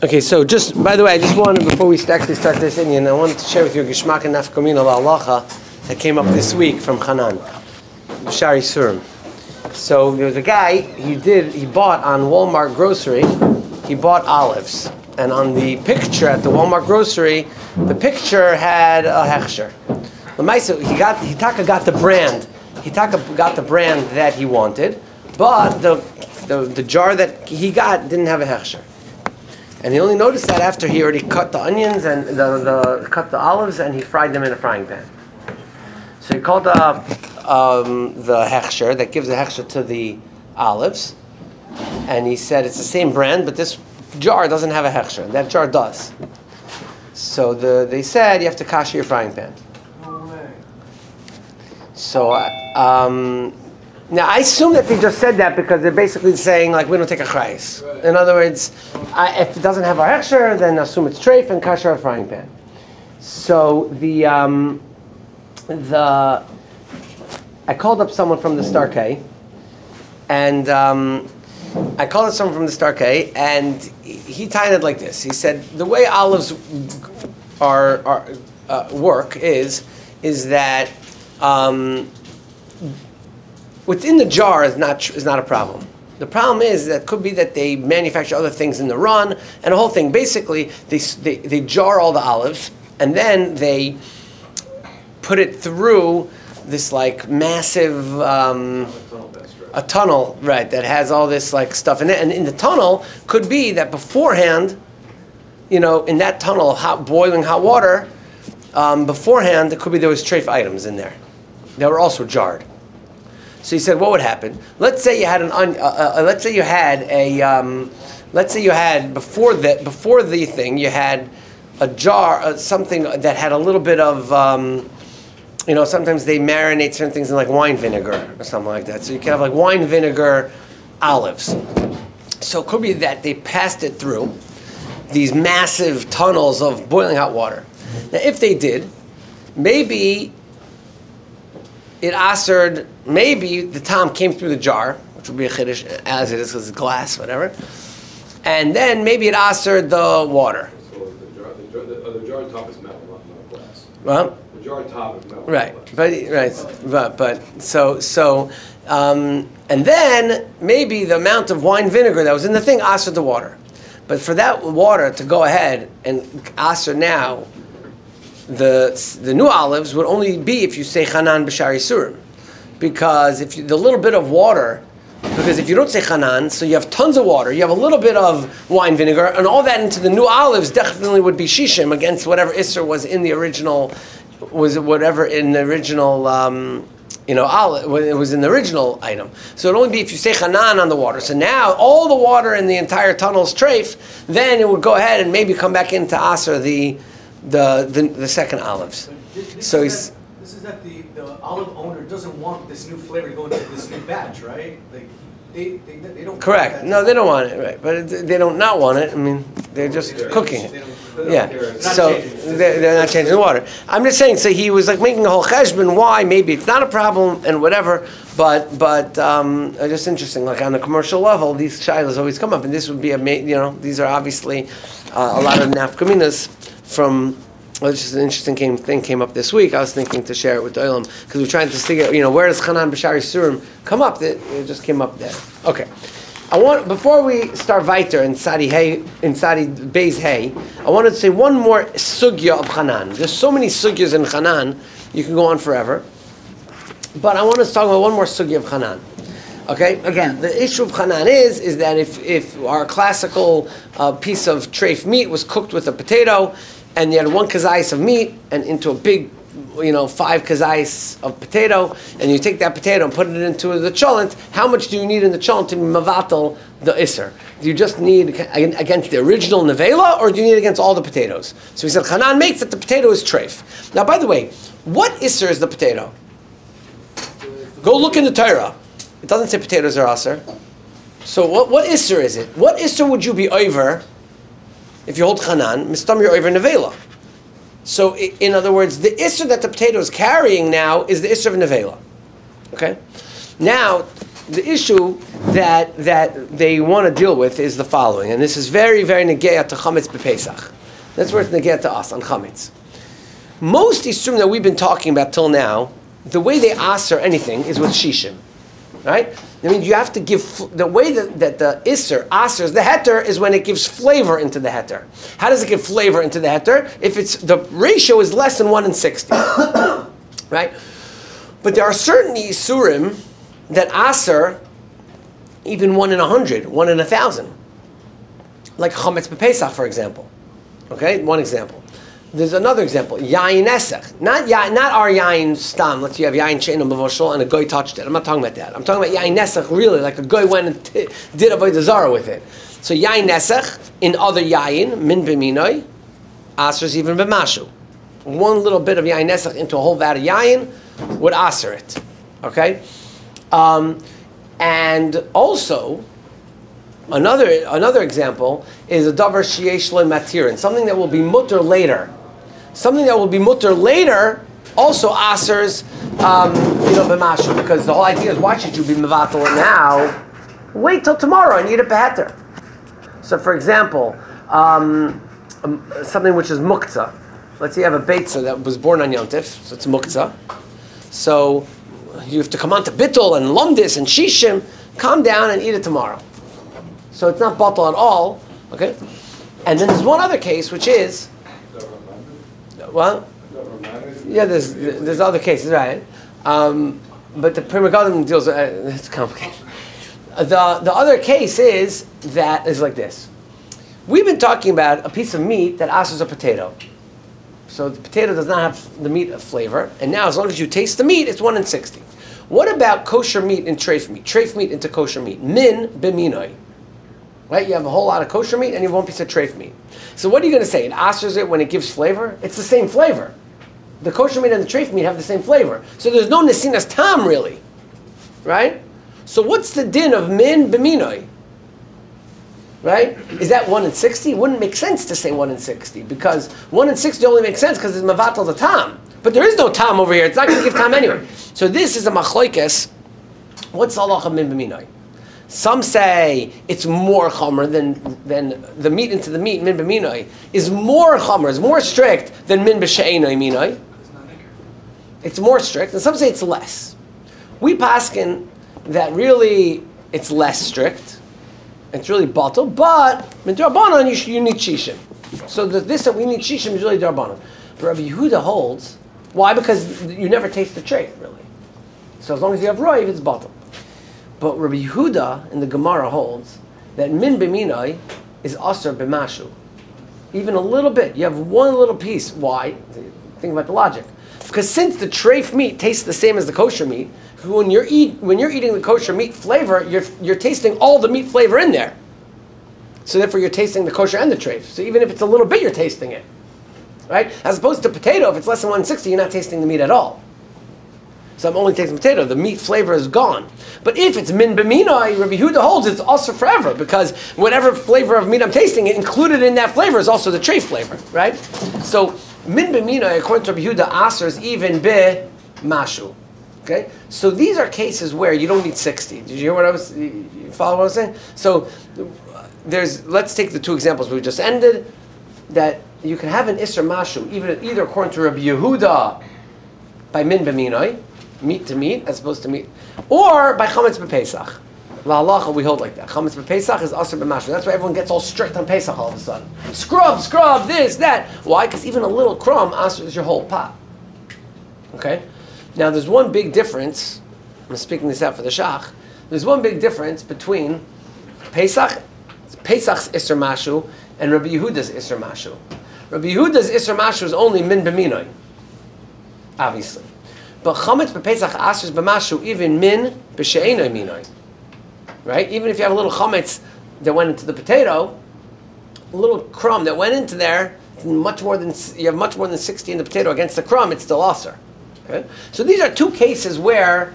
Okay, so just, by the way, I just wanted, before we actually start this Indian, I wanted to share with you a Geshmak and Nafkamina La'alacha that came up this week from Hanan, Shari Surim. So there was a guy, he bought on Walmart grocery, he bought olives. And on the picture at the Walmart grocery, the picture had a hechsher. Hitaka got the brand. Hitaka got the brand that he wanted, but the jar that he got didn't have a hechsher. And he only noticed that after he already cut the onions and cut the olives, and he fried them in a frying pan. So he called up the hechsher that gives the hechsher to the olives, and he said it's the same brand, but this jar doesn't have a hechsher. That jar does. So they said you have to kasher your frying pan. No way. So now I assume that they just said that because they're basically saying like we don't take a chayes. Right. In other words, if it doesn't have a hechsher, then assume it's treif and kasher a frying pan. So I called up someone from the Star K, and he tied it like this. He said the way olives work is that what's in the jar is not a problem. The problem is that it could be that they manufacture other things in the run and the whole thing. Basically, they jar all the olives and then they put it through this like massive a tunnel, right, that has all this like stuff in it. And in the tunnel could be that beforehand, in that tunnel, boiling hot water, beforehand, it could be there was treif items in there that were also jarred. So he said, what would happen? Let's say you had before the thing, you had a jar, something that had a little bit of, sometimes they marinate certain things in like wine vinegar or something like that. So you can have like wine vinegar olives. So it could be that they passed it through these massive tunnels of boiling hot water. Now, if they did, maybe the tom came through the jar, which would be a chiddush as it is because it's glass, whatever. And then maybe it asered the water. So the jar top is metal, not glass. Well, the jar top is metal. Right, and then maybe the amount of wine vinegar that was in the thing asered the water. But for that water to go ahead and aser now, the new olives would only be if you say Hanan b'shari surim, because if the little bit of water, because if you don't say Hanan, so you have tons of water, you have a little bit of wine vinegar, and all that into the new olives definitely would be shishim against whatever isser was in the original, olive, it was in the original item. So it'd only be if you say Hanan on the water. So now all the water in the entire tunnel's treif, then it would go ahead and maybe come back into aser the second olives. This is that the olive owner doesn't want this new flavor to go into this new batch, right? Like they don't. Correct. No, they don't want it, right? But they don't not want it. I mean, they're just cooking it. Yeah. So they're not changing the water. I'm just saying. So he was like making a whole cheshbon. Why? Maybe it's not a problem and whatever. But just interesting. Like on the commercial level, these shilas always come up, and this would be these are obviously a lot of nafkaminas from. Well, it's just an interesting thing came up this week. I was thinking to share it with the Olam because we're trying to figure out, where does Hanan b'shari surim come up? It just came up there. Okay, before we start weiter in Sadi Beis Hay, I wanted to say one more sugya of Hanan. There's so many sugyas in Hanan, you can go on forever. But I want to talk about one more sugya of Hanan. Okay, again, the issue of Hanan is that if our classical piece of treif meat was cooked with a potato, and you had one kazayis of meat and into a big, 5 kazayis of potato, and you take that potato and put it into the cholent, how much do you need in the cholent to mavatal the isser? Do you just need against the original nevela, or do you need against all the potatoes? So he said, Hanan makes that the potato is treif. Now, by the way, what isser is the potato? Go look in the Torah. It doesn't say potatoes are aser. So what isser is it? What isser would you be over? If you hold Hanan, mistam you're over nevela. So, in other words, the isser that the potato is carrying now is the isser of nevela. Okay? Now, the issue that they want to deal with is the following, and this is very, very negea to chametz b'Pesach. That's where it's negea to us on chametz. Most isurim that we've been talking about till now, the way they aser anything is with shishim, right? I mean, you have to give the way that the iser asers the heter is when it gives flavor into the heter. How does it give flavor into the heter? If it's the ratio is less than 1 in 60, right? But there are certain isurim that aser even 1 in 100, 1 in 1,000, like chametz b'Pesach, for example. Okay, one example. There's another example, yayin esech. Not our yayin stam. Let's say you have yayin she'eino mevoshel and a guy touched it. I'm not talking about that. I'm talking about yayin esech, really, like a guy went and did avodah zarah with it. So yayin esech in other yayin min b'minoi, asers even b'mashu. One little bit of yayin esech into a whole vat of yayin would aser it. Okay, and also. Another example is a davar sheyesh lo matirin, something that will be mutter later. Something that will be mutter later also asers, b'mashu, because the whole idea is why should you be mevatel it now? Wait till tomorrow and eat it beheter. So, for example, something which is muktzah. Let's say you have a beitzah that was born on Yom Tif, so it's muktzah. So you have to come on to bittul and lumdis and shishim. Calm down and eat it tomorrow. So it's not batal at all, okay? And then there's one other case, which is, well, yeah, there's other cases, right? But the Pri Megadim deals, it's complicated. The other case is like this. We've been talking about a piece of meat that asers a potato. So the potato does not have the meat flavor, and now as long as you taste the meat, it's 1 in 60. What about kosher meat and treif meat? Treif meat into kosher meat. Min b'minoi. Right? You have a whole lot of kosher meat and you have one piece of treif meat. So what are you going to say? It asers it when it gives flavor? It's the same flavor. The kosher meat and the treif meat have the same flavor. So there's no nesinas tam really. Right? So what's the din of min b'minoi? Right? Is that 1 in 60? It wouldn't make sense to say 1 in 60 because 1 in 60 only makes sense because it's mavatal the tam. But there is no tam over here. It's not going to give tam anyway. So this is a machlokes. What's halacha min b'minoi? Some say it's more chomer than the meat into the meat, min b'minoi, is more chomer, is more strict than min b'she'enoi minoi. It's more strict, and some say it's less. We paskin that really it's less strict. It's really batal, but min d'Rabbanan you need shishim. So this that we need shishim is really d'Rabbanan. But Rabbi Yehuda holds, why? Because you never taste the treif, really. So as long as you have roiv, it's batal. But Rabbi Yehuda in the Gemara holds that min b'minoi is aser b'mashu. Even a little bit. You have one little piece. Why? Think about the logic. Because since the treif meat tastes the same as the kosher meat, when you're eating the kosher meat flavor, you're tasting all the meat flavor in there. So therefore you're tasting the kosher and the treif. So even if it's a little bit, you're tasting it. Right? As opposed to potato, if it's less than 160, you're not tasting the meat at all. So I'm only tasting potato. The meat flavor is gone. But if it's min b'minoi, Rabbi Yehuda holds it's also forever because whatever flavor of meat I'm tasting, it included in that flavor is also the treif flavor, right? So min b'minoi, according to Rabbi Yehuda, aser is even b'mashu. Okay? So these are cases where you don't need 60. Did you hear what you follow what I was saying? So let's take the two examples we just ended, that you can have an isser mashu, either according to Rabbi Yehuda, by min b'minoi, meat to meat, as opposed to meat, or by chametz b'Pesach. La halacha, we hold like that. Chametz b'Pesach is aser b'mashu. That's why everyone gets all strict on Pesach all of a sudden. Scrub, this, that. Why? Because even a little crumb aser is your whole pot. Okay? Now there's one big difference, I'm speaking this out for the Shach, there's one big difference between Pesach's Isser Mashu and Rabbi Yehuda's Isser Mashu. Rabbi Yehuda's Isser Mashu is only min b'minoi, obviously. But Chametz b'Pesach asers b'mashu even min b'she'enoi minoi. Right? Even if you have a little chametz that went into the potato, a little crumb that went into there, you have much more than 60 in the potato against the crumb, it's still aser. Okay? So these are two cases where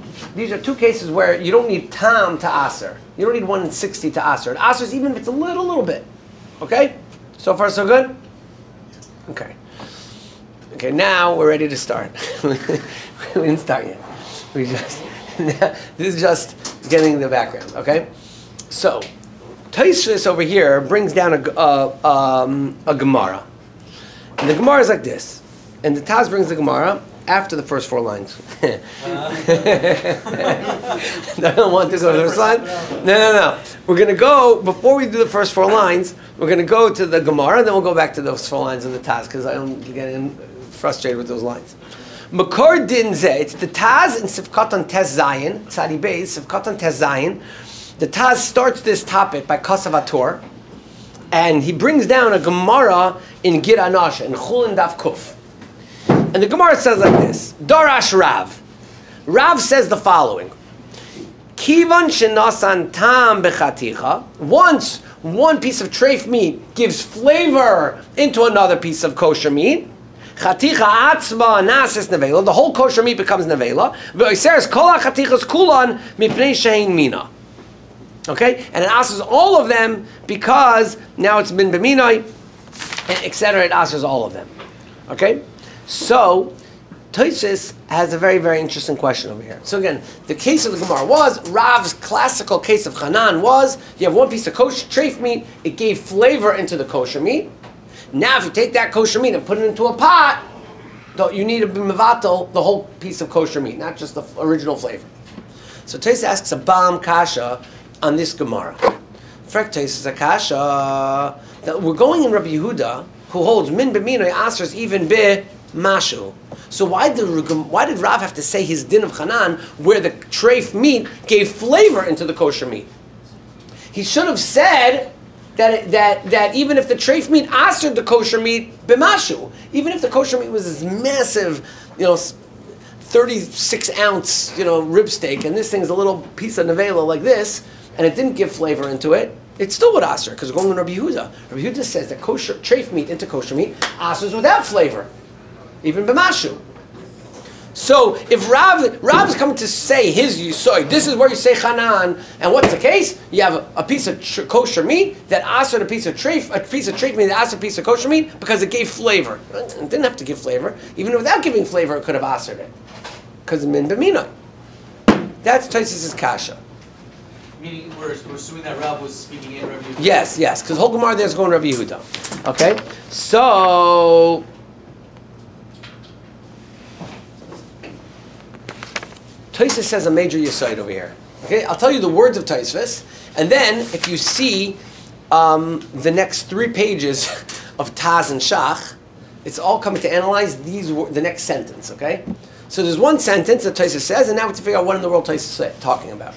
you don't need tam to aser. You don't need 1 in 60 to aser. It asers even if it's a little bit. Okay? So far so good? Okay. Okay, now we're ready to start. We didn't start yet. This is just getting the background. Okay, so Tosfos over here brings down a Gemara, and the Gemara is like this, and the Taz brings the Gemara after the first 4 lines. I don't want to go to the first line. No. We're going to go, before we do the first 4 lines, we're going to go to the Gemara, then we'll go back to those 4 lines of the Taz, because I'm getting frustrated with those lines. Makor din zeh, it's the Taz in Sivkatan Tes Zayin, Tzadi Beis, Sivkatan Tes Zayin. The Taz starts this topic by Kasavator, and he brings down a Gemara in Gir Anasha, in Chulin Daf Kuf. And the Gemara says like this, Darash Rav. Rav says the following, Kivan shenasan tam bechaticha, once one piece of treif meat gives flavor into another piece of kosher meat, chaticha atzma nasis nevela, the whole kosher meat becomes nevela, v'oiseres kol hachatichas kulan mipnei shein mina. Okay? And it asks all of them because now it's bin b'minai, etc. It asks all of them. Okay? So, Tosfos has a very, very interesting question over here. So again, the case of the Gemara was, Rav's classical case of Hanan was, you have one piece of kosher treif meat, it gave flavor into the kosher meat. Now if you take that kosher meat and put it into a pot, you need to be mevatel the whole piece of kosher meat, not just the original flavor. So Tosfos asks a bam kasha on this Gemara. Frek Tosfos a kasha that we're going in Rabbi Yehuda, who holds min b'minoi asers even be mashu. So why did Rav have to say his din of Hanan where the treif meat gave flavor into the kosher meat? He should have said that even if the treif meat asered the kosher meat b'mashu, even if the kosher meat was this massive, 36 ounce, rib steak, and this thing's a little piece of nevela like this, and it didn't give flavor into it, it still would aser because we're going with Rabbi Yehuda. Rabbi Yehuda says that kosher treif meat into kosher meat asers without flavor, even b'mashu. So if Rav is coming to say his yisoid, this is where you say Hanan, and what's the case? You have a piece of kosher meat that asered a piece of treif meat that asered a piece of kosher meat because it gave flavor. It didn't have to give flavor. Even without giving flavor, it could have asered it because of min b'minai. That's Tosfos' kasha. Meaning we're assuming that Rav was speaking in Rabbi Yehuda. Yes, because whole Gemara there is going Rabbi Yehuda. Okay, so Tosfos says a major yisoid over here. Okay, I'll tell you the words of Tosfos, and then if you see the next 3 pages of Taz and Shach, it's all coming to analyze the next sentence. Okay, so there's one sentence that Tosfos says, and now we have to figure out what in the world Tosfos is talking about.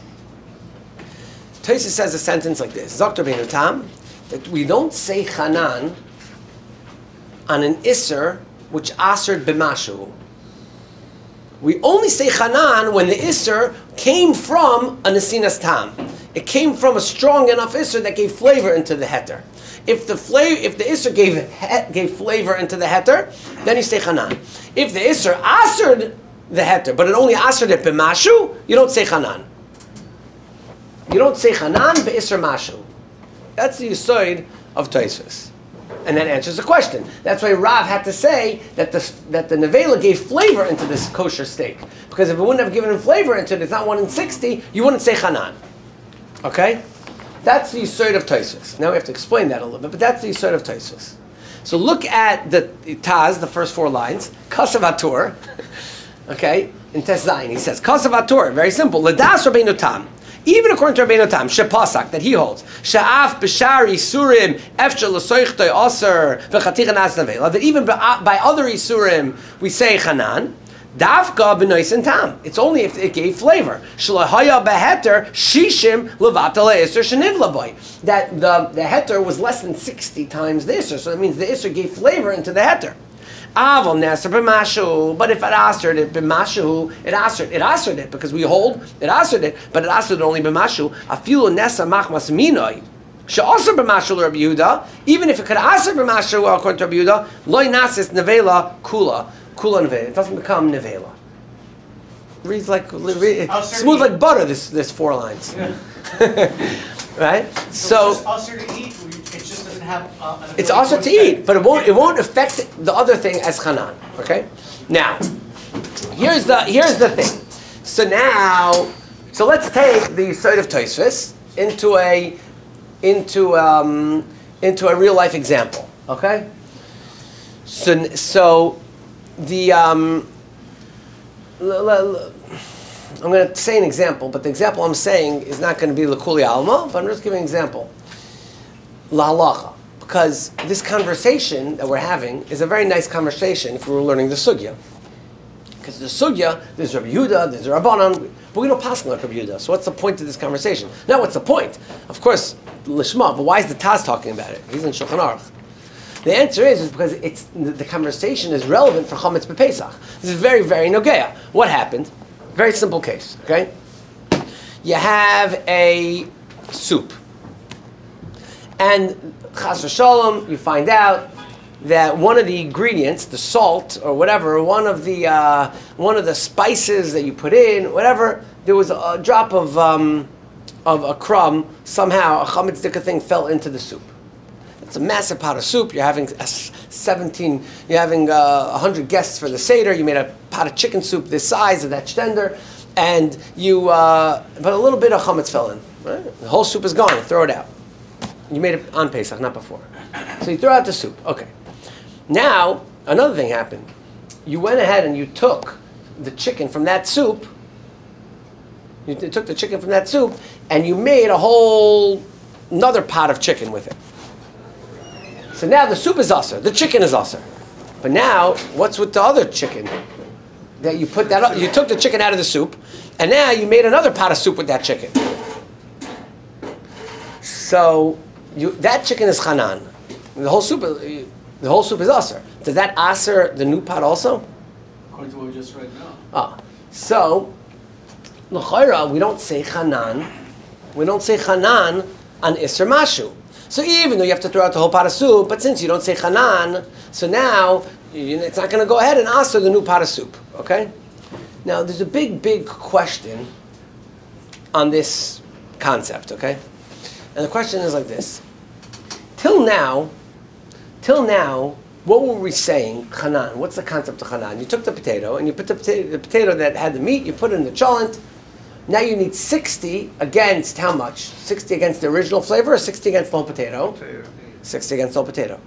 Tosfos says a sentence like this: Zok Rabbeinu Tam, that we don't say Hanan on an Isser which asered b'mashu. We only say Hanan when the Isser came from a Nesinas Tam. It came from a strong enough Isser that gave flavor into the heter. If the Isser gave flavor into the heter, then you say Hanan. If the Isser asered the heter, but it only asered it b'mashu, you don't say Hanan. You don't say Hanan be'isr mashu. That's the yisoid of Tosfos. And that answers the question. That's why Rav had to say that the nevela gave flavor into this kosher steak. Because if it wouldn't have given him flavor into it, it's not 1 in 60, you wouldn't say Hanan. Okay? That's the yisoid of Tosfos. Now we have to explain that a little bit, but that's the yisoid of Tosfos. So look at the Taz, the first 4 lines. Kasavatur. Okay? In Tes Zayin, he says, Kasavatur, very simple. Ladas Rabbeinu Tam. Even according to Rabbeinu Tam, shepasak, that he holds, she'af b'shar isurim efshel l'soichtoi aser v'chaticha nas nevela, that even by other isurim we say Hanan, dafka b'nois and tam. It's only if it gave flavor. Shlahaya beheter shishim levatal iser shenivla boy. That the heter was less than 60 times the iser, so that means the iser gave flavor into the heter. Avol neser b'mashu, but if it asered it b'mashu, it asered it because we hold it asered it, but it asered it only b'mashu. Afilu neser machmas minoi. She'aser b'mashu Rabbi Yehuda, even if it could aser b'mashu according to Rabbi Yehuda, loy nasis nevela kula nevela. It doesn't become nevela. Reads like smooth like butter. This 4 lines, yeah. Right? So it's just aser to eat. It just doesn't have. It's also to eat, but it won't affect the other thing as Hanan. Okay. Now, here's the thing. So now So let's take the Yisod of Tosfos into a real life example. Okay. So the I'm going to say an example, but the example I'm saying is not going to be L'Kuli Alma, but I'm just giving an example. La halacha. Because this conversation that we're having is a very nice conversation if we were learning the sugya. Because the sugya, there's Rabbi Yehuda, there's Rabbanan, but we don't pass like Rabbi Yehuda. So what's the point of this conversation? Now, what's the point? Of course, Lishma, but why is the Taz talking about it? He's in Shulchan Aruch. The answer is because the conversation is relevant for Chametz B'Pesach. This is very, very nogea. What happened? Very simple case, okay? You have a soup. And Chas v'Shalom, you find out that one of the ingredients, the salt or whatever, one of the spices that you put in, whatever, there was a drop of a crumb. Somehow a chametz dika thing fell into the soup. It's a massive pot of soup. You're having 100 guests for the seder. You made a pot of chicken soup this size of that shtender, and but a little bit of chametz fell in. Right? The whole soup is gone. You throw it out. You made it on Pesach, not before. So you throw out the soup. Okay. Now, another thing happened. You went ahead and you took the chicken from that soup. You took the chicken from that soup and you made another pot of chicken with it. So now the soup is usher. The chicken is usher. But now, what's with the other chicken? That you put that up, you took the chicken out of the soup, and now you made another pot of soup with that chicken. So that chicken is chanan. The whole soup is aser. Does that aser the new pot also? According to what we just read now. So l'chayra we don't say chanan. We don't say chanan on iser mashu. So even though you have to throw out the whole pot of soup, but since you don't say chanan, so now it's not going to go ahead and aser the new pot of soup. Okay. Now there's a big question on this concept. Okay. And the question is like this. Till now, what were we saying? Chanan. What's the concept of chanan? You took the potato and you put the potato that had the meat, you put it in the cholent. Now you need 60 against how much? 60 against the original flavor or 60 against the whole potato? 60 against the whole potato.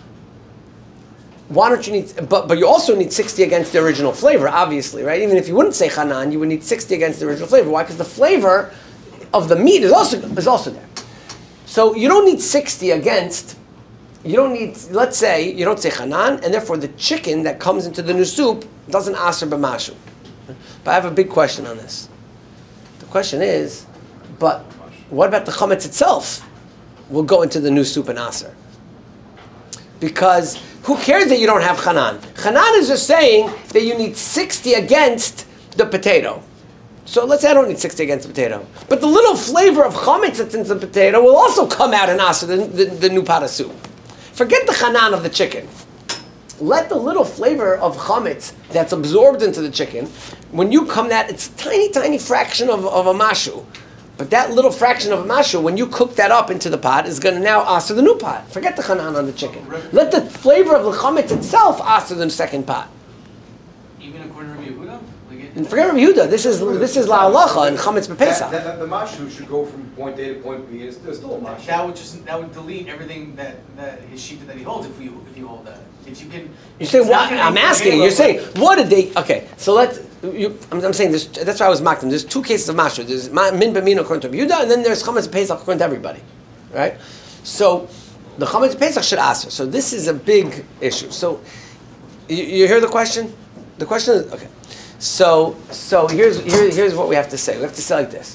Why don't you need, but you also need 60 against the original flavor, obviously, right? Even if you wouldn't say chanan, you would need 60 against the original flavor. Why? Because the flavor of the meat is also there. So you don't need 60 against, let's say, you don't say chanan, and therefore the chicken that comes into the new soup doesn't aser b'mashu. But I have a big question on this. The question is, but what about the chametz itself? Will go into the new soup and aser. Because who cares that you don't have chanan? Chanan is just saying that you need 60 against the potato. So let's say I don't need 60 against the potato. But the little flavor of chametz that's in the potato will also come out and aser the new pot of soup. Forget the chanan of the chicken. Let the little flavor of chametz that's absorbed into the chicken, when you come that, it's a tiny fraction of a mashu. But that little fraction of a mashu, when you cook that up into the pot, is going to now aser the new pot. Forget the chanan on the chicken. Let the flavor of the chametz itself aser the second pot. Even according to Rabbi Yehuda? And forget Rabbi Yehuda. This is la halacha and chametz b'Pesach. The mashu should go from point A to point B. There's still a mashu. That would delete everything that his shita that he holds if you hold that. If you can. You say what? I'm asking. You're saying what did they? Okay, so I'm saying this. That's why I was mocking. There's two cases of mashu. There's min b'min according to Rabbi Yehuda, and then there's chametz b'Pesach according to everybody, right? So the chametz b'Pesach should aser. So this is a big issue. So you hear the question? The question is okay. So here's what we have to say. We have to say like this.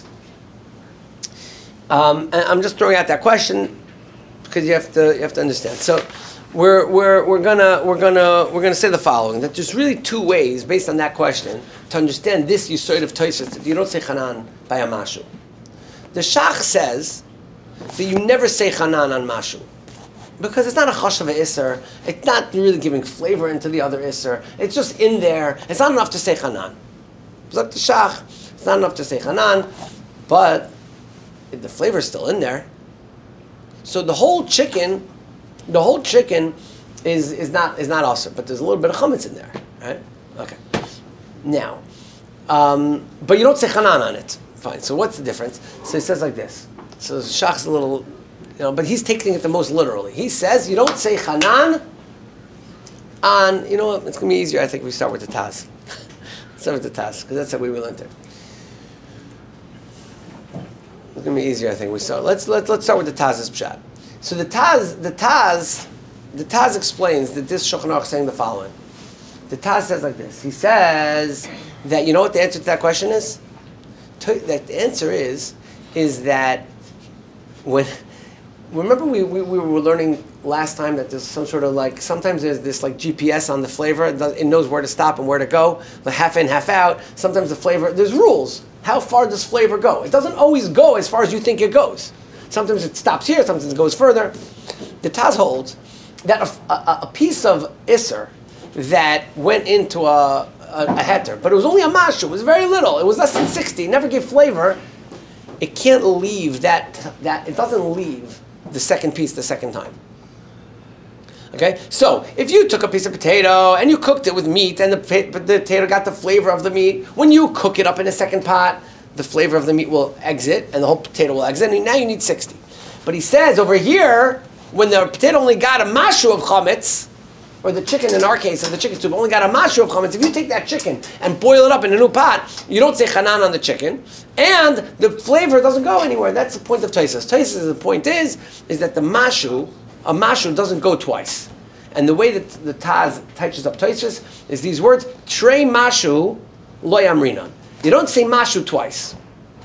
And I'm just throwing out that question because you have to understand. So we're gonna say the following: that there's really two ways based on that question to understand this yisod of Tosfos. You don't say chanan by a mashu. The Shach says that you never say chanan on mashu. Because it's not a chashav iser, it's not really giving flavor into the other iser. It's just in there. It's not enough to say chanan. It's like the shach. It's not enough to say chanan, but the flavor is still in there. So the whole chicken is not aser, but there's a little bit of chametz in there, right? Okay. Now, but you don't say chanan on it. Fine. So what's the difference? So he says like this. So Shach's a little, but he's taking it the most literally. He says you don't say Hanan on, it's going to be easier, I think, we start with the Taz. Start with the Taz, because that's how we learned it. It's going to be easier, I think. Let's start with the Taz's pshat. So the Taz explains that this Shulchan Aruch is saying the following. The Taz says like this. He says that, you know what the answer to that question is? That the answer is that remember we were learning last time that there's some sort of sometimes there's this GPS on the flavor. It knows where to stop and where to go, half in, half out. Sometimes the flavor, there's rules. How far does flavor go? It doesn't always go as far as you think it goes. Sometimes it stops here, sometimes it goes further. The Taz holds that a piece of Isser that went into a heter, but it was only a mashu, it was very little, it was less than 60, it never gave flavor, it can't leave that it doesn't leave the second piece the second time. Okay? So, if you took a piece of potato and you cooked it with meat and the potato got the flavor of the meat, when you cook it up in a second pot, the flavor of the meat will exit and the whole potato will exit, and now you need 60. But he says over here, when the potato only got a mashu of chametz, or the chicken in our case, or the chicken soup only got a mashu of chametz, if you take that chicken and boil it up in a new pot, you don't say chanan on the chicken, and the flavor doesn't go anywhere. That's the point of Tosfos. Tosfos, the point is that a mashu doesn't go twice. And the way that the Taz touches up Tosfos is these words, trei mashu lo yamrinan. You don't say mashu twice.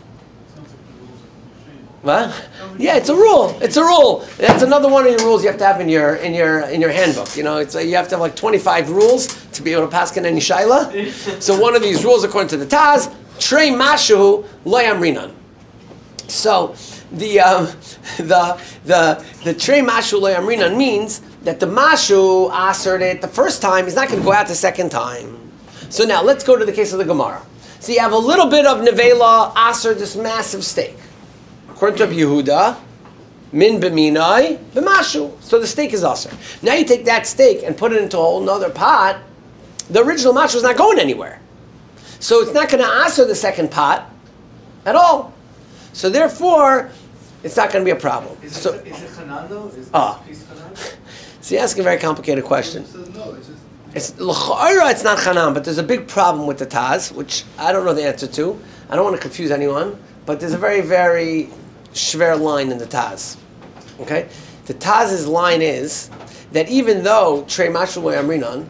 What? Yeah, it's a rule. It's a rule. That's another one of your rules you have to have in your handbook. You have to have 25 rules to be able to pass any shaila. So one of these rules, according to the Taz, trei mashu lo yamrinan. So the trei mashu lo yamrinan means that the mashu asered it the first time, he's not going to go out the second time. So now let's go to the case of the Gemara. So you have a little bit of nevela aser, this massive steak. According to Rabbi Yehuda, min b'minai b'mashu. So the steak is aser. Now you take that steak and put it into a whole nother pot. The original mashu is not going anywhere. So it's not going to aser the second pot at all. So therefore, it's not going to be a problem. Is it chanan though? Is this piece chanan? So you're asking a very complicated question. No, It's not chanan, but there's a big problem with the Taz, which I don't know the answer to. I don't want to confuse anyone, but there's a very, very shver line in the Taz. Okay? The Taz's line is that even though trei mashu lo yamrinan,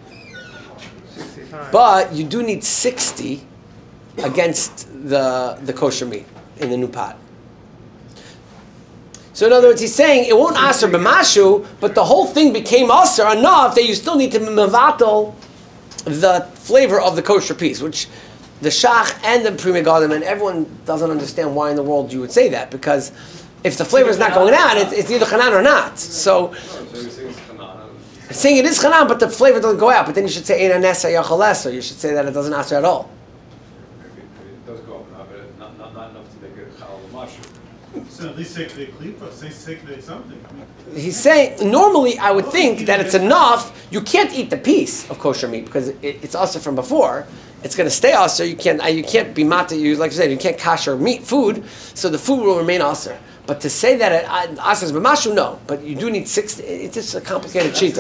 but you do need 60 against the kosher meat in the new pot. So in other words, he's saying it won't aser b'mashu, but the whole thing became aser enough that you still need to mevatel the flavor of the kosher piece, which the Shach and the Pri Megadim and everyone doesn't understand why in the world you would say that, because if the flavor is not going out, it's either chanan or not. So it's saying it is chanan, but the flavor doesn't go out. But then you should say ein aneser yachol eser. You should say that it doesn't aser at all. It does go up, but not enough to make it halal mashu. So at least say klipa, say something. He's saying, normally I would think that it's enough. You can't eat the piece of kosher meat because it's aser from before. It's going to stay aser. You can't be mata. Like you said, you can't kasher meat food, so the food will remain aser. But to say that it aser is b'mashu, no. But you do need 60. It's just a complicated sheet.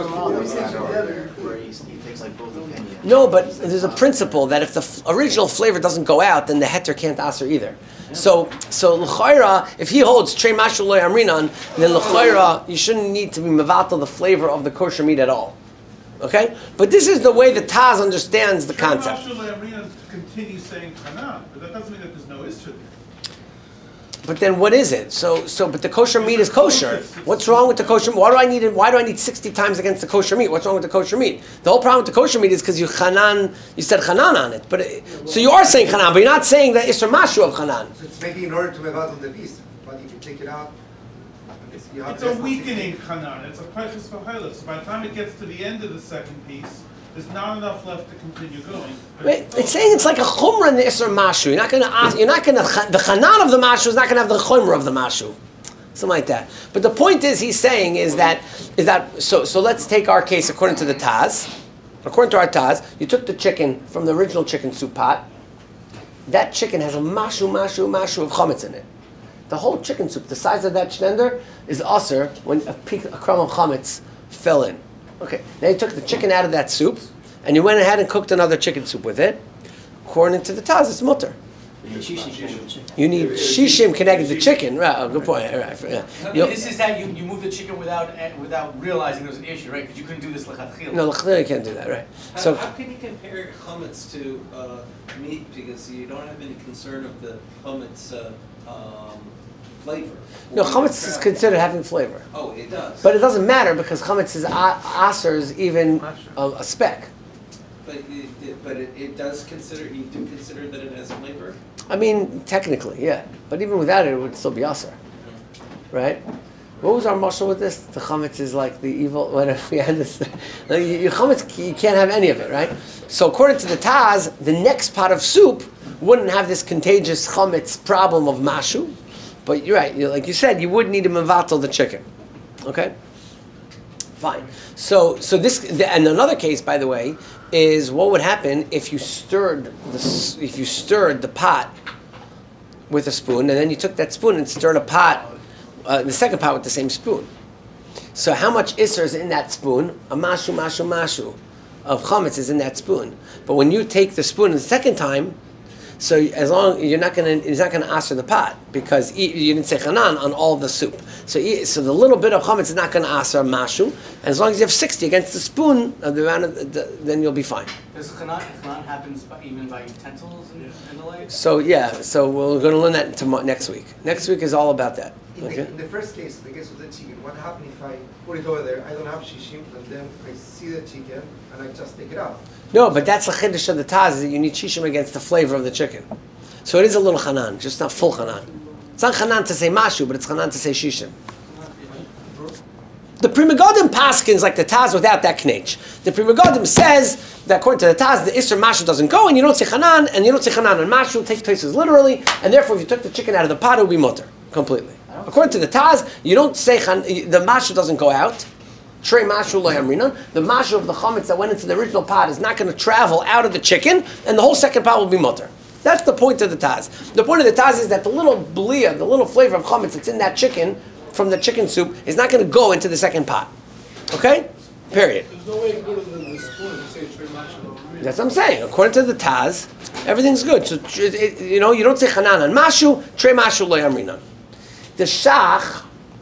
No, but there's a principle that if the original flavor doesn't go out, then the heter can't aser either. So l'chayra, if he holds trei mashu lo yamrinan, then l'chayra you shouldn't need to be mevatel the flavor of the kosher meat at all. Okay, but this is the way the Taz understands the concept. Continue saying chanan, but that doesn't mean that there's no isra. But then what is it? But the kosher meat is kosher. What's wrong with the kosher meat? Why do I need 60 times against the kosher meat? What's wrong with the kosher meat? The whole problem with the kosher meat is because you said chanan on it. So you are saying chanan, but you're not saying the isra mashu of chanan. So it's making in order to mevatel the piece, but if you take it out, It's a weakening chanan. It's a precious for highlight. So by the time it gets to the end of the second piece, there's not enough left to continue going. It's saying it's like a chumrah in the isra mashu. You're not going to the chanan of the mashu is not going to have the chumrah of the mashu, something like that. But the point he's saying is that so let's take our case according to the Taz. According to our Taz, you took the chicken from the original chicken soup pot, that chicken has a mashu of chametz in it. The whole chicken soup, the size of that shnender, is aser when a crumb of chametz fell in. Okay, now you took the chicken out of that soup, and you went ahead and cooked another chicken soup with it. According to the Taz, it's mutter. You need shishim connected to chicken. Right, oh, good point. Right. Yeah. This is that you move the chicken without realizing there was an issue, right? Because you couldn't do this lechatchila. No, lechatchila you can't do that, right? So how can you compare chametz to meat because you don't have any concern of the chametz flavor? No, chametz is considered having flavor. Oh, it does. But it doesn't matter because chametz is aser even a speck. But it does consider, you do consider that it has flavor? I mean, technically, yeah. But even without it, it would still be aser. Right? What was our mashal with this? The chametz is like the evil, whatever we had this. Your chametz, you can't have any of it, right? So according to the Taz, the next pot of soup wouldn't have this contagious chametz problem of mashu. But you're right, like you said, you would need to mevatel the chicken. Okay? Fine. So this, and another case, by the way, is what would happen if you stirred the pot with a spoon, and then you took that spoon and stirred a pot, the second pot with the same spoon. So how much isser is in that spoon? A mashu of chametz is in that spoon. But when you take the spoon the second time, so as long it's not going to aser the pot because you didn't say chanan on all the soup. So the little bit of chametz is not going to aser mashu. And as long as you have 60 against the spoon of the amount of then you'll be fine. Does chanan happens even by utensils and the like? So so we're going to learn that next week. Next week is all about that. Okay. In the first case, the case of the chicken, what happens if I put it over there? I don't have shishim, and then I see the chicken and I just take it out. No, but that's the chiddush of the Taz, is that you need shishim against the flavor of the chicken. So it is a little chanan, just not full chanan. It's not chanan to say mashu, but it's chanan to say shishim. The Pri Megadim paskins like the Taz without that knech. The Pri Megadim says that according to the Taz, the Isser mashu doesn't go, and you don't say chanan, and you don't say chanan and mashu, take places literally, and therefore if you took the chicken out of the pot, it would be mutter, completely. According to the Taz, you don't say the mashu doesn't go out. Trey mashu lo yamrinan. The mashu of the chametz that went into the original pot is not going to travel out of the chicken, and the whole second pot will be mutter. That's the point of the Taz. The point of the Taz is that the little blia, the little flavor of chametz that's in that chicken from the chicken soup is not going to go into the second pot. Okay? Period. There's no way to go to the spoon and say trey mashu lo yamrinan. That's what I'm saying. According to the Taz, everything's good. So you don't say chanan and mashu, trey mashu lo yamrinan. The Shach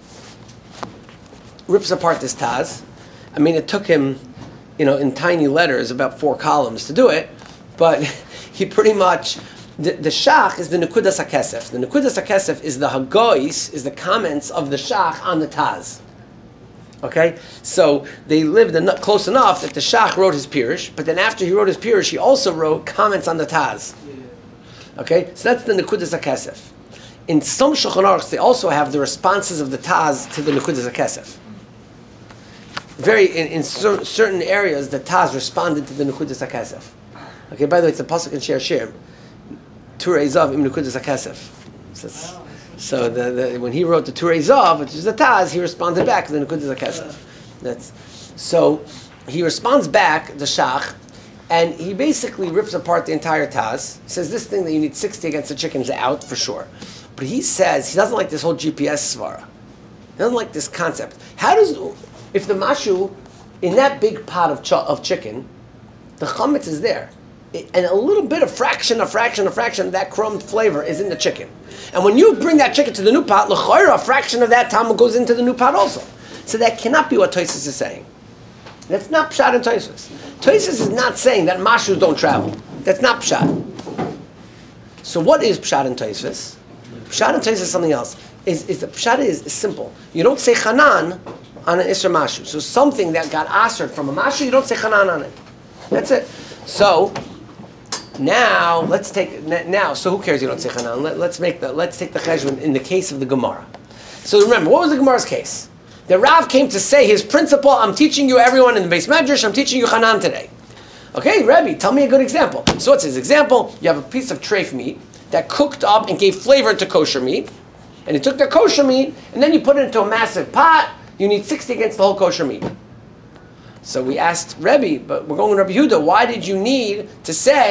rips apart this Taz. I mean, it took him, in tiny letters, about 4 columns to do it, but he pretty much, the Shach is the Nekudas HaKesef. The Nekudas HaKesef is the Hagois, is the comments of the Shach on the Taz. Okay? So they lived close enough that the Shach wrote his Pirush, but then after he wrote his Pirush, he also wrote comments on the Taz. Okay? So that's the Nekudas HaKesef. In some Shulchan Aruchs, they also have the responses of the Taz to the Nekudas HaKesef. In certain areas, the Taz responded to the Nekudas HaKesef. Okay, by the way, it's a pasuk in Shir Shir. Turei Zav im Nekudas HaKesef. So when he wrote the Turei Zav, which is the Taz, he responded back to the Nekudas HaKesef. So he responds back, the Shach, and he basically rips apart the entire Taz. He says this thing that you need 60 against the chicken is out for sure. But he says he doesn't like this whole GPS svara. He doesn't like this concept. If the mashu in that big pot of chicken, the chametz is there, and a little bit of fraction of that crumbed flavor is in the chicken. And when you bring that chicken to the new pot, l'chayra, a fraction of that tam goes into the new pot also. So that cannot be what Tosfos is saying. That's not pshat in Tosfos. Tosfos is not saying that mashus don't travel. That's not pshat. So what is pshat in Tosfos? Pshat in Tosfos is something else. The pshat is simple. You don't say chanan on an isser mashu. So something that got asered from a mashu, you don't say chanan on it. That's it. So now so who cares? You don't say chanan. Let's take the cheshbon in the case of the Gemara. So remember, what was the Gemara's case? The Rav came to say his principle. I'm teaching you, everyone in the Beis Medrash. I'm teaching you chanan today. Okay, Rebbe, tell me a good example. So what's his example? You have a piece of treif meat that cooked up and gave flavor to kosher meat, and you took the kosher meat and then you put it into a massive pot. You need 60 against the whole kosher meat. So we asked Rebbe, but we're going to Rabbi Yehuda, why did you need to say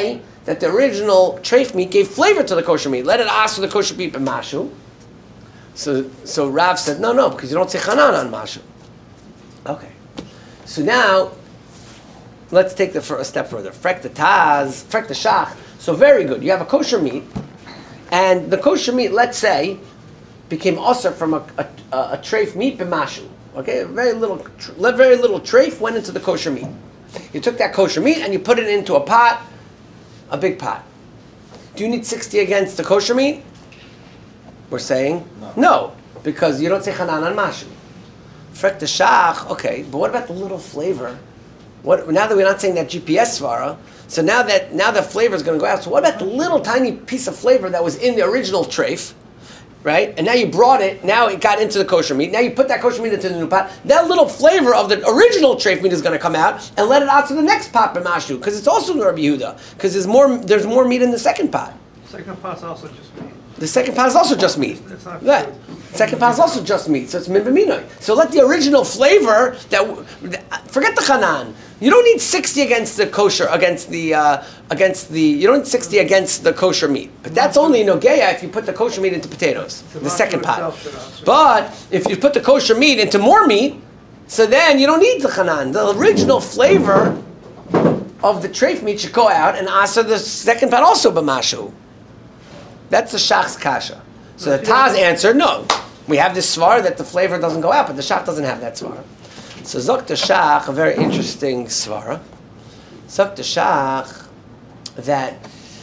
that the original treif meat gave flavor to the kosher meat. Let it ask for the kosher meat b'mashu. So Rav said, no, because you don't say chanan on mashu. Okay. So now, let's take the a step further. Frek the shach. So very good. You have a kosher meat, and the kosher meat, let's say, became usher from a treif meat b'mashu. Okay, very little treif went into the kosher meat. You took that kosher meat and you put it into a pot, a big pot. Do you need 60 against the kosher meat? We're saying no, because you don't say chanan on mashu. Frek the shach, okay, but what about the little flavor? Now that we're not saying that GPS svara, so now the flavor is going to go out. So what about the little tiny piece of flavor that was in the original treif, right? And now you brought it. Now it got into the kosher meat. Now you put that kosher meat into the new pot. That little flavor of the original treif meat is going to come out and let it out to the next pot b'mashu, because it's also in Rabbi Yehuda, because there's more meat in the second pot. Second pot's also just meat. The second pot is also just meat. It's not Right. Second pot is also just meat, so it's min b'minoi. So let the original flavor forget the chanan. You don't need 60 against the kosher you don't need 60 against the kosher meat. But that's only nogeya if you put the kosher meat into potatoes, the second pot. But if you put the kosher meat into more meat, so then you don't need the chanan. The original flavor of the treif meat should go out and asa the second pot also b'mashu. That's the shach's kasha. So the Taz answered, no. We have this svar that the flavor doesn't go out, but the shach doesn't have that svar. So Zok the Shach, a very interesting svara. Zok the Shach that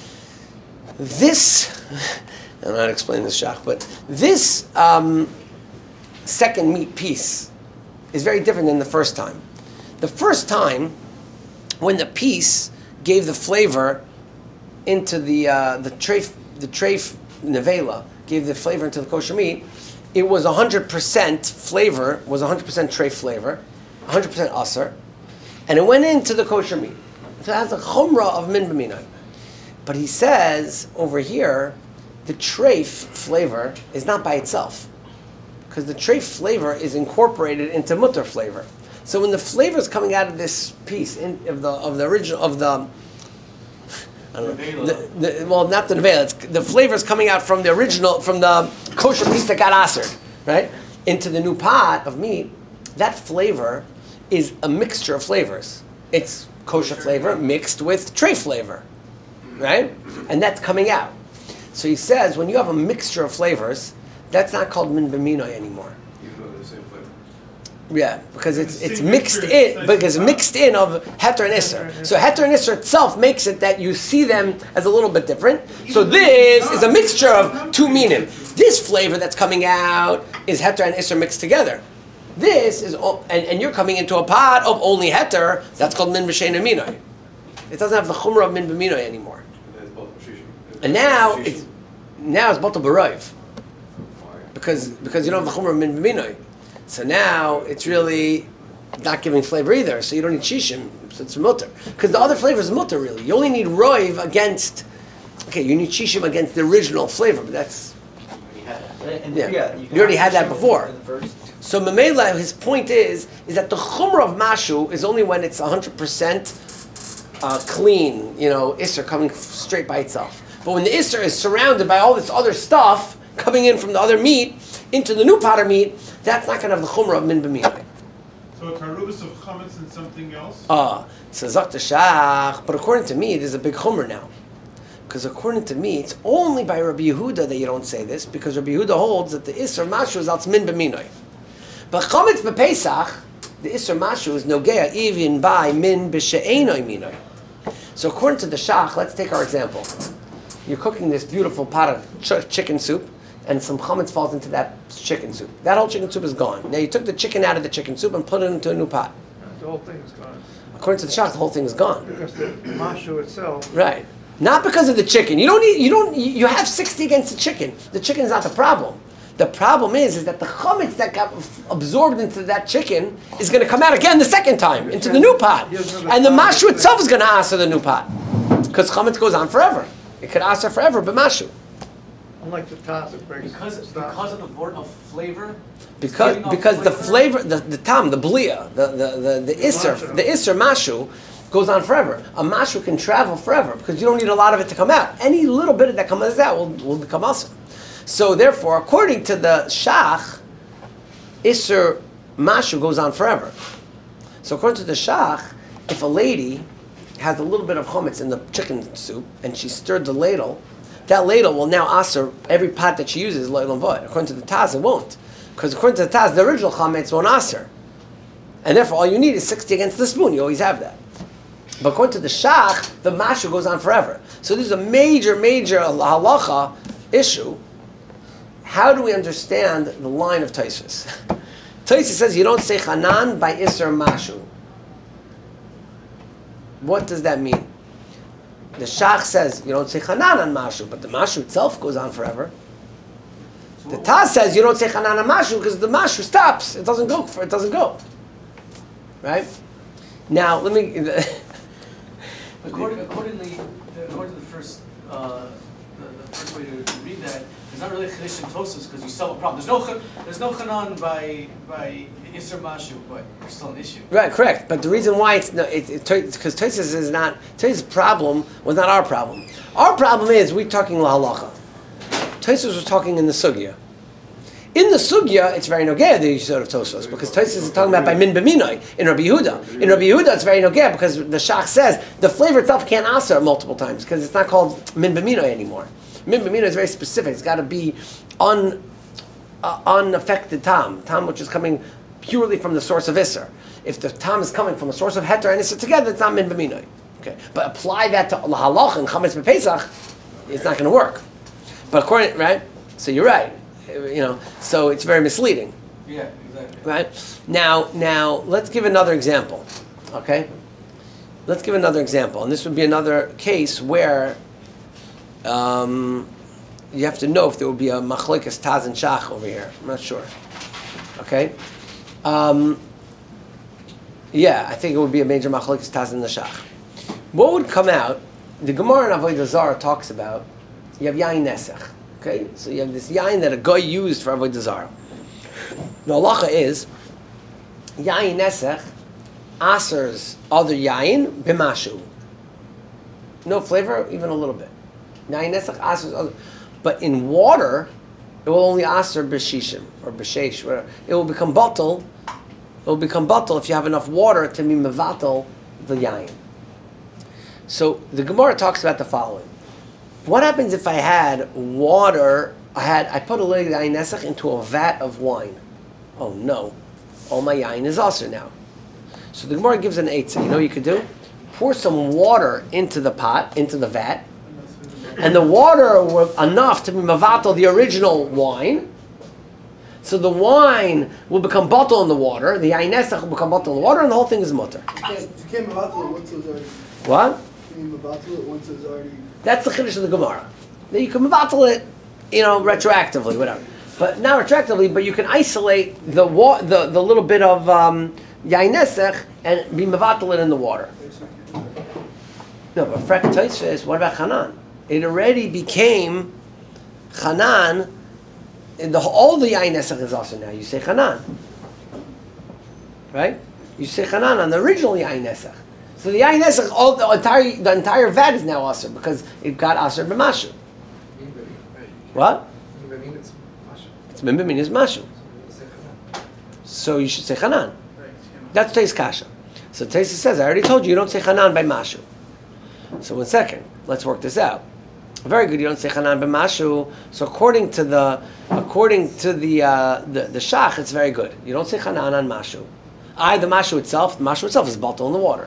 this, I'm not explaining the Shach, but this second meat piece is very different than the first time. The first time, when the piece gave the flavor into the treif nevela, gave the flavor into the kosher meat, it was 100% flavor, was 100% treif flavor, 100% aser, and it went into the kosher meat. So it has a chumrah of min b'minai. But he says over here, the treif flavor is not by itself, because the treif flavor is incorporated into mutter flavor. So when the flavor is coming out of this piece of the original of the I don't know. Well, not the nevela. It's the flavors coming out from the original, from the kosher piece that got asered, right, into the new pot of meat. That flavor is a mixture of flavors. It's kosher flavor mixed with treif flavor, right, and that's coming out. So he says when you have a mixture of flavors, that's not called min b'minoi anymore. Even though they're the same flavor. Yeah, because it's mixed in, because mixed in of heter and isser. So heter and isser itself makes it that you see them as a little bit different. So this is a mixture of two meaning. This flavor that's coming out is heter and isser mixed together. This is, and you're coming into a pot of only heter, that's called min b'shein aminoi. It doesn't have the chumrah of min b'minoi anymore. And now it's batal b'roiv. Because you don't have the chumrah of min b'minoi. So now it's really not giving flavor either. So you don't need shishim. So it's mutter. Because the other flavor is mutter really. You only need roiv against. Okay, you need shishim against the original flavor, but that's. You already had that before. So Mamela, his point is that the chumrah of mashu is only when it's 100% clean. Isser coming straight by itself. But when the isser is surrounded by all this other stuff coming in from the other meat into the new pot of meat, that's not going to have the chumrah of min b'minoi. So a karubas of chametz and something else? So Zok the Shach, but according to me, there's a big chumrah now. Because according to me, it's only by Rabbi Yehuda that you don't say this, because Rabbi Yehuda holds that the Isser Mashu is al min b'minoi. But chametz b'Pesach, the Isser Mashu is nogea even by min b'she'enoi minoi. So according to the Shach, let's take our example. You're cooking this beautiful pot of chicken soup, and some chametz falls into that chicken soup. That whole chicken soup is gone. Now you took the chicken out of the chicken soup and put it into a new pot. The whole thing is gone. According to the Shach, the whole thing is gone. Because the mashu itself. Right. Not because of the chicken. You have 60 against the chicken. The chicken is not the problem. The problem is that the chametz that got absorbed into that chicken is going to come out again the second time into the new pot. And the mashu itself is going to answer the new pot. Because chametz goes on forever. It could answer forever, but mashu. Unlike the Taz, it breaks. Because of the word of flavor. Because the flavor, the tam, the blia, the isser mashu, goes on forever. A mashu can travel forever because you don't need a lot of it to come out. Any little bit that comes out will become asr. So therefore, according to the shach, isser mashu goes on forever. So according to the shach, if a lady has a little bit of chametz in the chicken soup and she stirred the ladle, that ladle will now asr every pot that she uses ladle and void. According to the Taz, it won't, because according to the Taz, the original chametz won't asr, and therefore all you need is 60 against the spoon. You always have that. But according to the shach, the mashu goes on forever. So this is a major halacha issue. How do we understand the line of Tosfos? Tosfos says you don't say chanan by isser mashu. What does that mean? The shach says you don't say chanan on mashu, but the mashu itself goes on forever. The Taz says you don't say chanan on mashu because the mashu stops. It doesn't go. It doesn't go. Right? Now let me. According to the first way to read that, it's not really Chiddush and Tosfos because you solve a problem. There's no Chanan by Isser Mashu, but there's still an issue. Right, correct. But the reason why it's because Tosfos is not Tosfos' problem was not our problem. Our problem is we're talking lahalacha. Tosfos was talking in the sugya. In the sugya, it's very nogea the Yisod of Tosfos because Tosfos is talking about by min b'minoi in Rabbi Yehuda. In Rabbi Yehuda, it's very nogea because the shach says the flavor itself can't aser multiple times because it's not called min b'minoi anymore. Min b'minoi is very specific. It's got to be unaffected tam which is coming purely from the source of Isser. If the tam is coming from a source of Heter and Isser together, it's not min b'minoi. Okay, but apply that to lahalach and chametz b'pesach, it's not going to work. But according, right? So you're right. So it's very misleading. Yeah, exactly. Right? Now, let's give another example. Okay? Let's give another example. And this would be another case where you have to know if there would be a machlokes Taz and Shach over here. I'm not sure. Okay? Yeah, I think it would be a major machlokes Taz and the Shach. What would come out, the Gemara in Avodah Zarah talks about, you have Yain Nesach. Okay, so you have this yain that a guy used for avodah zarah. The halacha is yain nesech asers other yain b'mashu. No flavor, even a little bit. Yain nesech asers other, but in water, it will only aser b'shishim or b'sheish. Whatever. It will become bottle. It will become bottle if you have enough water to be mevatel the yain. So the Gemara talks about the following. What happens if I had water? I put a little yain nesach into a vat of wine. Oh no, all my yain is aser now. So the Gemara gives an eitzah. You know what you could do? Pour some water into the pot, into the vat, and the water was enough to be mavatal the original wine. So the wine will become bottle in the water. The yain nesach will become bottle in the water, and the whole thing is mutter. You can't mavatal it once it was already. What? You can mavatal it once it was already. That's the chiddush of the Gemara. Then you can mevatel it, retroactively, whatever. But not retroactively, but you can isolate the little bit of yain nesach and be mevatel it in the water. No, but Frek Tosfos, what about Chanan? It already became Chanan. All the yain nesach is also now. You say Chanan, right? You say Chanan on the original yain nesach. So the yain nesach, the entire vat is now aser because it got aser b'mashu. What? It's min b'min is mashu. So you should say chanan. That's Teis Kasha. So Teis says, I already told you don't say chanan by mashu. So 1 second, let's work this out. Very good. You don't say chanan by mashu. So according to the shach, it's very good. You don't say chanan on mashu. The mashu itself is bottle in the water.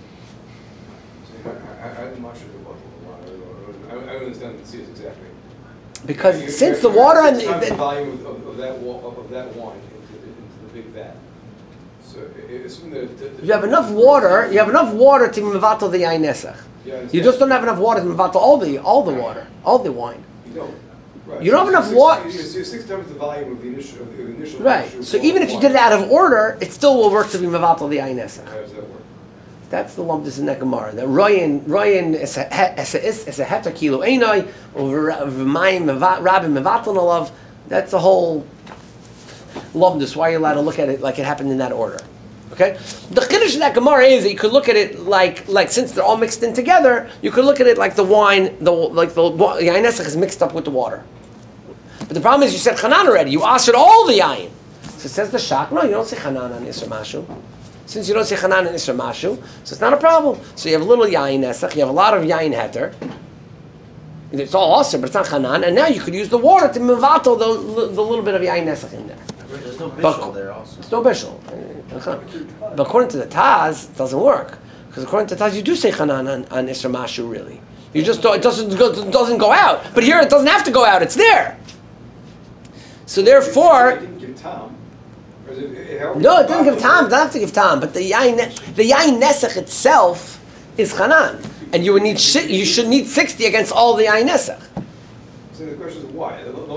I don't understand the seeds exactly. Because since the water and the volume of that wine into the big vat. So assume that you have enough water. You have enough water to mevatel the yain nesach. You just don't have enough water to mevatel all the water, all the wine. You don't. Right. You don't have enough water. You're 6 times the volume of the initial. Right. So even if you did it out of order, it still will work to be mevatel the yain nesach. How does that work? That's the lumdus in that Gemara. The royin is a heter kilo einai over v'mayim rabim mevatel alav. That's the whole lumdus. Why are you allowed to look at it like it happened in that order? Okay, the chiddush of that Gemara is that you could look at it like since they're all mixed in together, you could look at it like the wine, the yain nesach is mixed up with the water. But the problem is you said chanan already. You answered all the yain. So it says the shach. No, you don't say chanan on isra mashu. Since you don't say chanan on isra mashu, so it's not a problem. So you have a little yain nesach. You have a lot of yain heter. It's all awesome, but it's not chanan. And now you could use the water to mevatel the little bit of yain nesach in there. There's no bishul there also. It's no bishul. But according to the Taz, it doesn't work. Because according to the Taz, you do say chanan on isra mashu, really. You just don't, it doesn't go out. But here it doesn't have to go out, it's there. So therefore... It didn't give Tom. No, it didn't give Tom, it doesn't have to give Tom. But the yain nesach itself is chanan. And you should need 60 against all the yain nesach. So the question is why?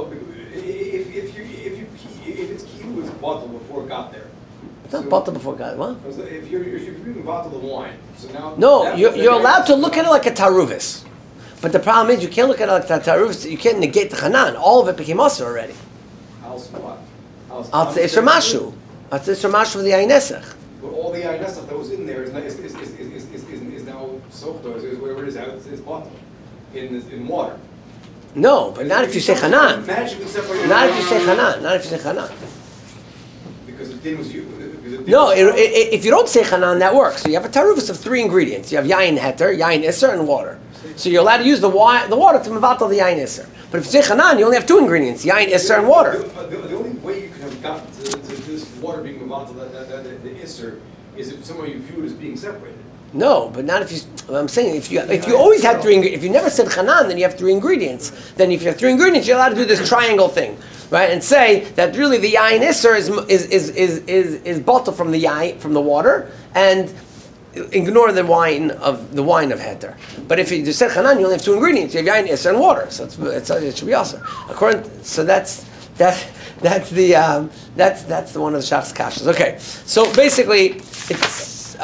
If it's kilu was bottled before it got there. It's not bottled before it got, what? If you're drinking bottled of wine, so now... No, you're allowed to look at it like a taruvis. But the problem is you can't look at it like a taruvis, you can't negate the chanan. All of it became usher already. How's what? Al Isra Mashu. Al Isra Mashu for the yain nesach. But all the yain nesach that was in there is now sochto, is wherever it is out, it's bottled in water. No, but not if you say chanan. Magically separated. Not if you say chanan. Not if you say chanan. Because the din was you. No, if you don't say chanan, that works. So you have a tarufus of 3 ingredients. You have yain heter, yain isser, and water. So you're allowed to use the water to mevatel the yain isser. But if you say chanan, you only have 2 ingredients: yain isser and water. The only way you could have gotten to this water being mevatel the isser is if somehow you view it as being separated. No, but not if you. I'm saying if you always have 3 ingredients. If you never said chanan, then you have 3 ingredients. Then if you have 3 ingredients, you're allowed to do this triangle thing, right? And say that really the yain isser is bottled from the yain from the water, and ignore the wine of heter. But if you just said chanan, you only have 2 ingredients. You have yain isser and water, so it should be also. So that's the one of the shach's kashas. Okay, so basically it's.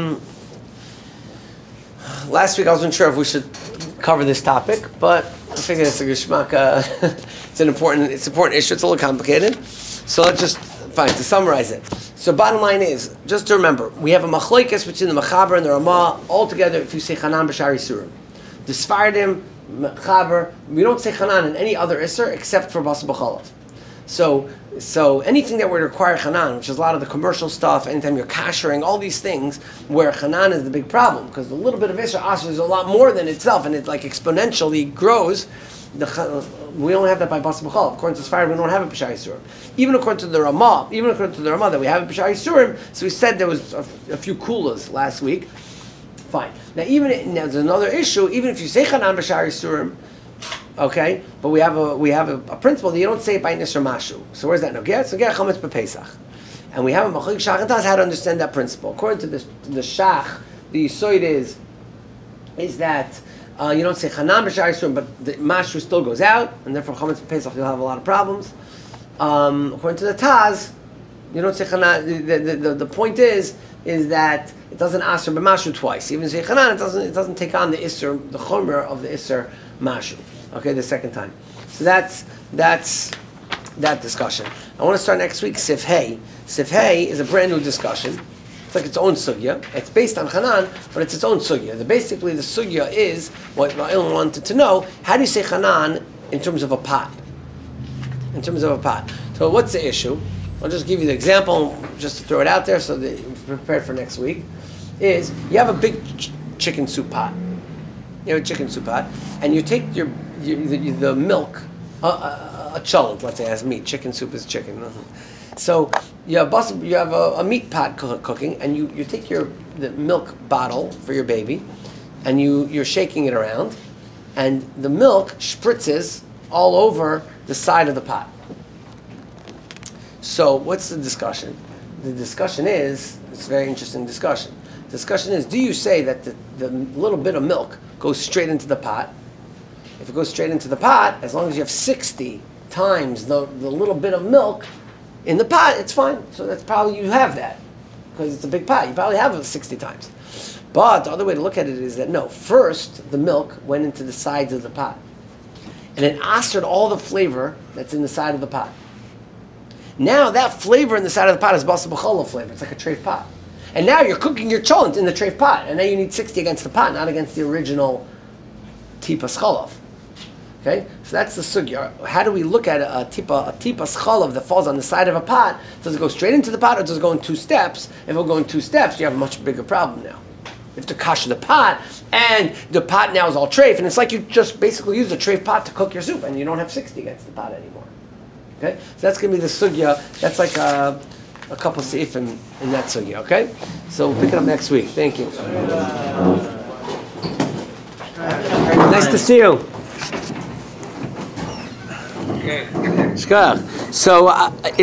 Last week I wasn't sure if we should cover this topic, but I figured it's a geshmak. It's an important issue. It's a little complicated, so let's just to summarize it. So bottom line is, just to remember, we have a machlokes between the Mechaber and the Ramah all together. If you say chanan b'shar yisurim, the Sfardim Mechaber, we don't say chanan in any other isser except for basar b'chalav. So anything that would require chanan, which is a lot of the commercial stuff, anytime you're kashering, all these things where chanan is the big problem, because a little bit of isra asr is a lot more than itself, and it like exponentially grows. We only have that by basar b'chalav. According to Sfardim, we don't have a b'shar yisurim. Even according to the Ramah, that we have a b'shar yisurim. So we said there was a few kulas last week. Fine. Now there's another issue. Even if you say chanan b'shar yisurim. Okay, but we have a principle that you don't say it by nisra mashu. So where's that? No, so get chametz b'pesach, and we have a machlokes shach and taz how to understand that principle. According to the shach, the yisoid is that you don't say chanan b'shar yisurim, but the mashu still goes out, and therefore chametz b'pesach you'll have a lot of problems. According to the taz, you don't say chanan. The point is that it doesn't aser b'mashu twice. Even if you say chanan, it doesn't take on the isser, the chomer of the isser mashu. Okay, the second time. So that's that discussion. I want to start next week. Sif Hey. Sif Hey is a brand new discussion. It's like its own sugya. It's based on Chanan, but it's its own sugya. Basically, the sugya is what Ra'il wanted to know. How do you say Chanan in terms of a pot? In terms of a pot. So what's the issue? I'll just give you the example, just to throw it out there so that you're prepared for next week. Is you have a big chicken soup pot. You have a chicken soup pot, and you take the milk, a cholent, let's say, as meat. Chicken soup is chicken. So you have a meat pot cooking, and you take the milk bottle for your baby, and you're shaking it around, and the milk spritzes all over the side of the pot. So what's the discussion? The discussion is, it's a very interesting discussion. The discussion is, do you say that the little bit of milk goes straight into the pot? If it goes straight into the pot, as long as you have 60 times the little bit of milk in the pot, it's fine. So that's probably, you have that. Because it's a big pot. You probably have it 60 times. But the other way to look at it is that no, first the milk went into the sides of the pot. And it astered all the flavor that's in the side of the pot. Now that flavor in the side of the pot is basar b'chalav flavor. It's like a treif pot. And now you're cooking your cholent in the treif pot, and now you need 60 against the pot, not against the original tipas cholov. Okay, so that's the sugya. How do we look at a tipas cholov that falls on the side of a pot? Does it go straight into the pot, or does it go in 2 steps? If it go in 2 steps, you have a much bigger problem now. You have to kasha the pot, and the pot now is all treif, and it's like you just basically use a treif pot to cook your soup, and you don't have 60 against the pot anymore. Okay, so that's going to be the sugya. That's like a couple of seifim in that sugya. Okay, so we'll pick it up next week. Thank you. Nice to see you. Okay. So